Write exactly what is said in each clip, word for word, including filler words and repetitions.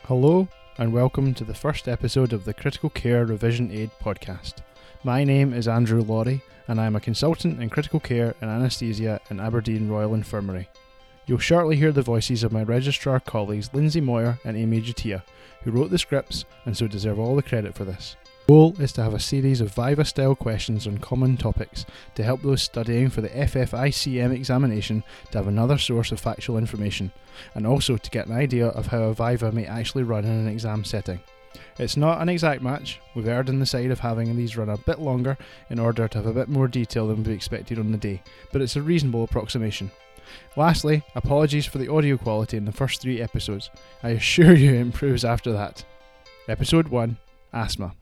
Hello and welcome to the first episode of the Critical Care Revision Aid podcast. My name is Andrew Laurie and I am a consultant in critical care and anaesthesia in Aberdeen Royal Infirmary. You'll shortly hear the voices of my registrar colleagues Lindsay Moyer and Amy Jutia, who wrote the scripts and so deserve all the credit for this. The goal is to have a series of Viva-style questions on common topics to help those studying for the F F I C M examination to have another source of factual information, and also to get an idea of how a Viva may actually run in an exam setting. It's not an exact match. We've erred on the side of having these run a bit longer in order to have a bit more detail than would be expected on the day, but it's a reasonable approximation. Lastly, apologies for the audio quality in the first three episodes. I assure you it improves after that. Episode one, Asthma.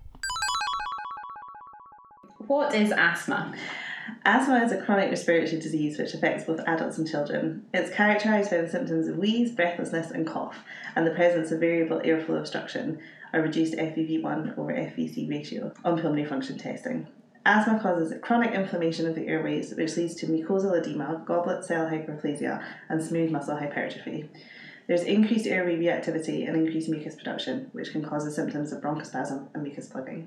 What is asthma? Asthma is a chronic respiratory disease which affects both adults and children. It's characterised by the symptoms of wheeze, breathlessness and cough, and the presence of variable airflow obstruction, a reduced F E V one over F V C ratio, on pulmonary function testing. Asthma causes chronic inflammation of the airways, which leads to mucosal edema, goblet cell hyperplasia, and smooth muscle hypertrophy. There's increased airway reactivity and increased mucus production, which can cause the symptoms of bronchospasm and mucus plugging.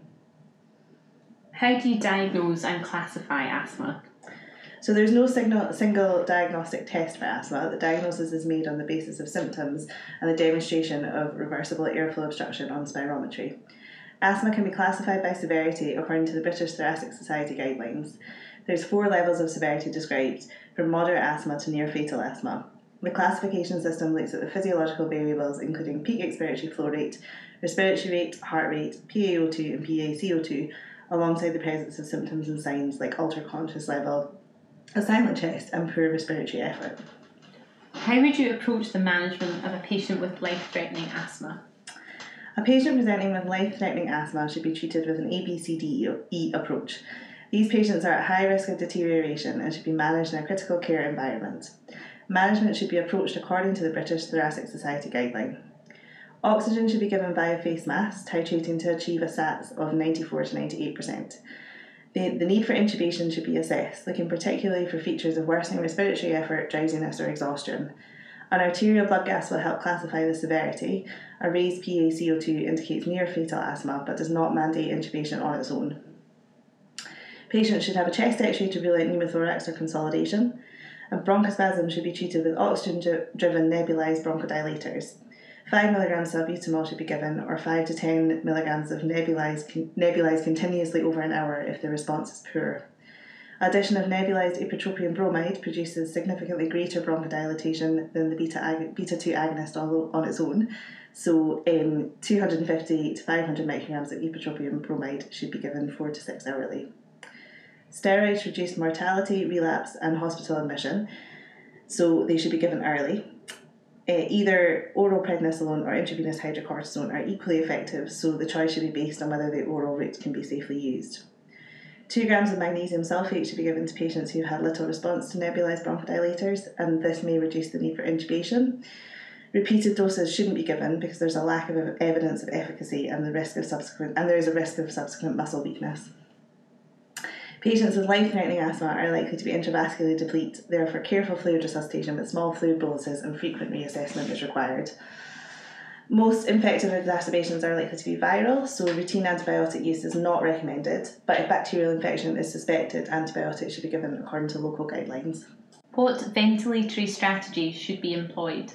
How do you diagnose and classify asthma? So there's no signal, single diagnostic test for asthma. The diagnosis is made on the basis of symptoms and the demonstration of reversible airflow obstruction on spirometry. Asthma can be classified by severity according to the British Thoracic Society guidelines. There's four levels of severity described, from moderate asthma to near fatal asthma. The classification system looks at the physiological variables including peak expiratory flow rate, respiratory rate, heart rate, P a O two and P a C O two, alongside the presence of symptoms and signs like altered conscious level, a silent chest and poor respiratory effort. How would you approach the management of a patient with life-threatening asthma? A patient presenting with life-threatening asthma should be treated with an A B C D E approach. These patients are at high risk of deterioration and should be managed in a critical care environment. Management should be approached according to the British Thoracic Society guideline. Oxygen should be given via face masks, titrating to achieve a S A T S of ninety-four to ninety-eight percent. The, the need for intubation should be assessed, looking particularly for features of worsening respiratory effort, drowsiness or exhaustion. An arterial blood gas will help classify the severity. A raised P a C O two indicates near fatal asthma but does not mandate intubation on its own. Patients should have a chest x-ray to rule out pneumothorax or consolidation. And bronchospasm should be treated with oxygen-driven nebulized bronchodilators. five milligrams salbutamol should be given, or five to ten milligrams of nebulized, nebulized continuously over an hour if the response is poor. Addition of nebulized ipratropium bromide produces significantly greater bronchodilation than the beta ag- beta two agonist on, on its own, so um, two hundred fifty to five hundred micrograms of ipratropium bromide should be given four to six hourly. Steroids reduce mortality, relapse and hospital admission, so they should be given early. Uh, either oral prednisolone or intravenous hydrocortisone are equally effective, so the choice should be based on whether the oral route can be safely used. Two grams of magnesium sulfate should be given to patients who had little response to nebulized bronchodilators, and this may reduce the need for intubation. Repeated doses shouldn't be given because there's a lack of evidence of efficacy and the risk of subsequent and there is a risk of subsequent muscle weakness. Patients with life-threatening asthma are likely to be intravascularly deplete, therefore careful fluid resuscitation with small fluid boluses and frequent reassessment is required. Most infective exacerbations are likely to be viral, so routine antibiotic use is not recommended, but if bacterial infection is suspected, antibiotics should be given according to local guidelines. What ventilatory strategies should be employed?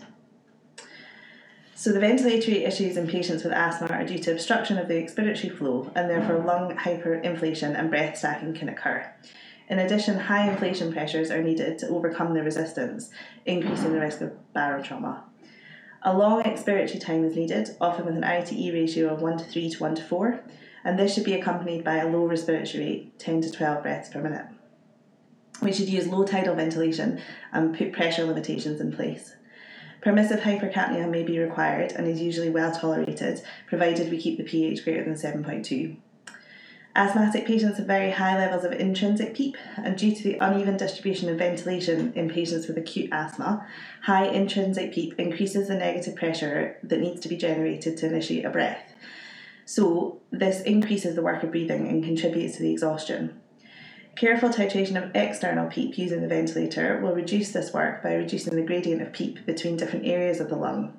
So the ventilatory issues in patients with asthma are due to obstruction of the expiratory flow, and therefore lung hyperinflation and breath stacking can occur. In addition, high inflation pressures are needed to overcome the resistance, increasing the risk of barotrauma. A long expiratory time is needed, often with an I T E ratio of one to three to one to four, and this should be accompanied by a low respiratory rate, ten to twelve breaths per minute. We should use low tidal ventilation and put pressure limitations in place. Permissive hypercapnia may be required and is usually well tolerated, provided we keep the pH greater than seven point two. Asthmatic patients have very high levels of intrinsic PEEP, and due to the uneven distribution of ventilation in patients with acute asthma, high intrinsic PEEP increases the negative pressure that needs to be generated to initiate a breath. So this increases the work of breathing and contributes to the exhaustion. Careful titration of external PEEP using the ventilator will reduce this work by reducing the gradient of PEEP between different areas of the lung.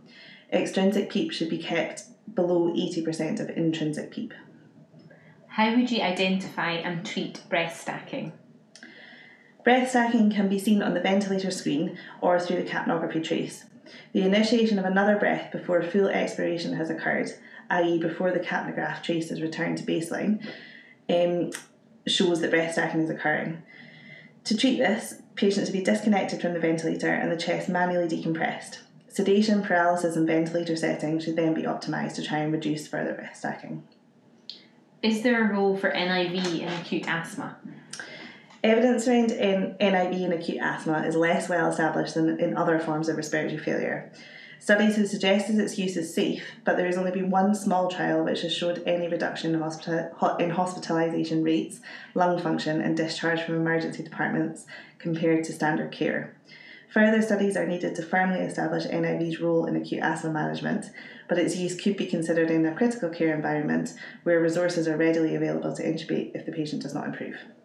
Extrinsic PEEP should be kept below eighty percent of intrinsic PEEP. How would you identify and treat breath stacking? Breath stacking can be seen on the ventilator screen or through the capnography trace. The initiation of another breath before full expiration has occurred, that is before the capnograph trace is returned to baseline, um, shows that breath stacking is occurring. To treat this, patients should be disconnected from the ventilator and the chest manually decompressed. Sedation, paralysis and ventilator settings should then be optimised to try and reduce further breath stacking. Is there a role for N I V in acute asthma? Evidence around N I V in acute asthma is less well established than in other forms of respiratory failure. Studies have suggested its use is safe, but there has only been one small trial which has showed any reduction in, hospital, in hospitalisation rates, lung function and discharge from emergency departments compared to standard care. Further studies are needed to firmly establish N I V's role in acute asthma management, but its use could be considered in a critical care environment where resources are readily available to intubate if the patient does not improve.